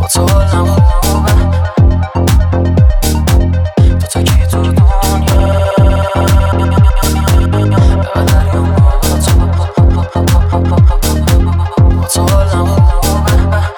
با تو حالم خوبه، تو تکی تو دنیا لب دریام با تو حالم خوبه.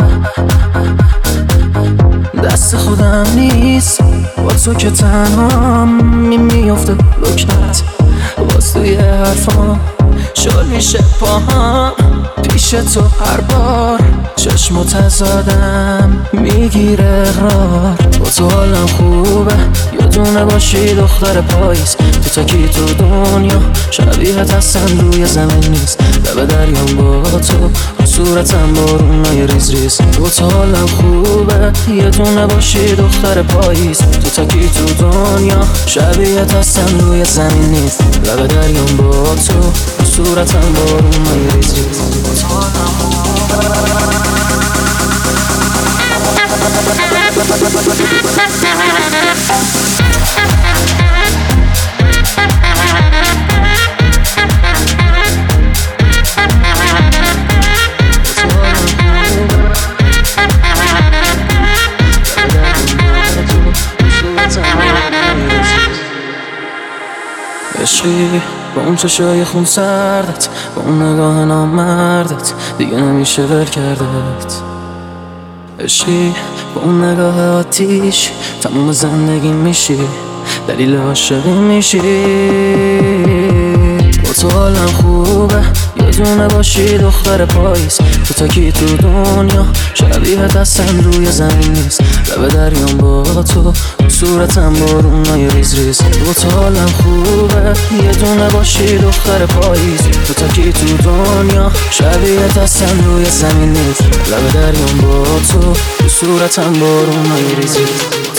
دست خودم نیست با تو که تنهام میفته لکنت باز توی حرفام شل میشه پاهام پیش تو هر بار چشم تزادم میگیره اقرار. با تو حالم خوبه یه دونه باشی دختر پاییز، تو تکی تو دنیا شبیهت هستن روی زمین نیست. لب دریام با تو صورتم بارونای ریز ریز. با تو حالم خوبه یه دونه باشی دختر پاییز، تو تکی تو دنیا شبیهت هستن روی زمین نیست. لب دریام با تو صورتم بارونای ریز ریز. با تو حالم خوبه عشقی با اون چشای خون سردت، با اون نگاه نامردت دیگه نمیشه ول کردت. عشقی با اون نگاه آتیش تموم زندگی میشی، دلیل عاشقی میشی. با تو حالم خوبه یه دونه باشی دختر پاییز، تو تکی تو دنیا شبیهت هستن روی زمین نیست. لب دریام با تو صورتم بارونای ریز ریز. با تو حالم خوبه یه دونه باشی دختر پاییز، تو تکی تو دنیا شبیهت هستن روی زمین نیست. لب دریام با تو صورتم بارونای ریز ریز.